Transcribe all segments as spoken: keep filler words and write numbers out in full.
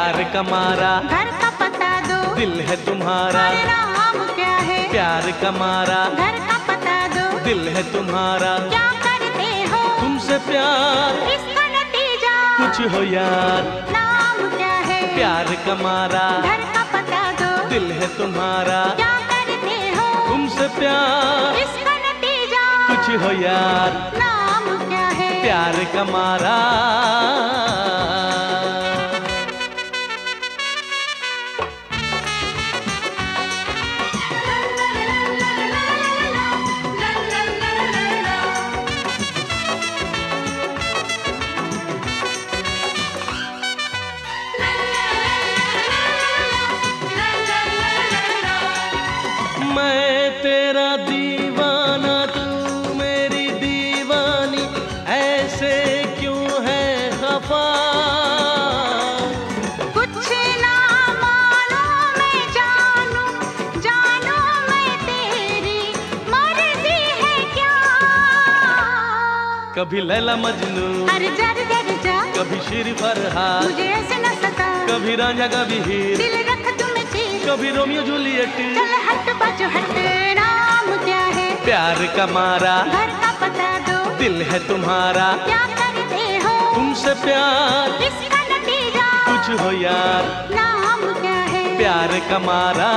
प्यार का मारा, घर का पता दो, दिल है तुम्हारा। अरे नाम क्या है? प्यार का मारा, घर का पता दो, दिल है तुम्हारा। क्या करते हो तुमसे प्यार, इसका नतीजा कुछ हो यार। नाम क्या है? प्यार का मारा, घर का पता दो, दिल है तुम्हारा। क्या करते हो तुमसे प्यार, इसका नतीजा कुछ हो यार। नाम क्या है? प्यार का मारा। मैं तेरा दीवाना, तू मेरी दीवानी, ऐसे क्यों है खफा? कुछ ना मानो मैं जानू, जानू मैं तेरी मर्जी है क्या? कभी लैला मजनू, अरे जर जर जा, कभी शेर फरहाद, मुझे ऐसे न सता, कभी रांझा कभी हीर, दिल रख तुम्हें चीर, कभी रोमियो जूलियट। चल हट बच हट। नाम क्या है? प्यार का मारा, घर का पता दो, दिल है तुम्हारा। क्या करते हो तुमसे प्यार, इसका नतीजा कुछ हो यार। नाम क्या है? प्यार का मारा।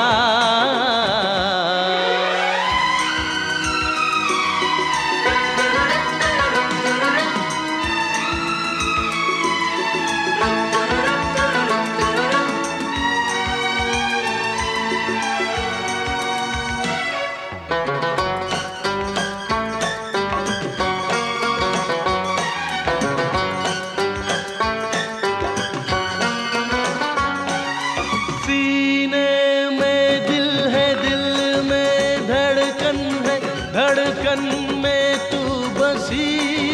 धड़कन में तू बसी,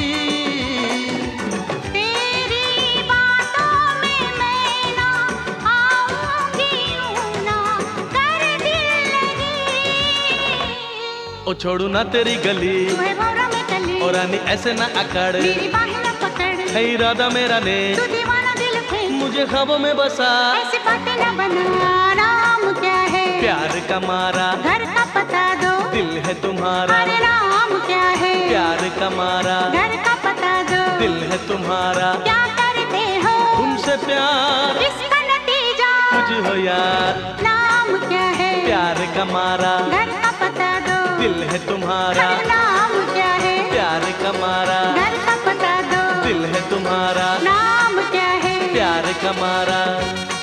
तेरी बातों में मैं ना आऊंगी, यूं ना कर दिल लगी। ओ छोड़ू ना तेरी गली, तुम्हें भौरा में कली, और रानी ऐसे ना अकड़, मेरी बाहें न पकड़, है इरादा मेरा ने, तू दीवाना दिल थे, मुझे ख्वाबों में बसा। ऐसी बातें न बना। नाम क्या है? प्यार का मारा, घर का पता दो, दिल है तुम्हारा। अरे नाम क्या है? प्यार का मारा, घर का पता दो, दिल है तुम्हारा। क्या करते हो तुमसे प्यार, इसका नतीजा कुछ हो यार। नाम क्या है? प्यार का मारा, घर का पता दो, दिल है तुम्हारा। अरे नाम क्या है? प्यार का मारा, घर का पता दो, दिल है तुम्हारा। नाम क्या है? प्यार का मारा।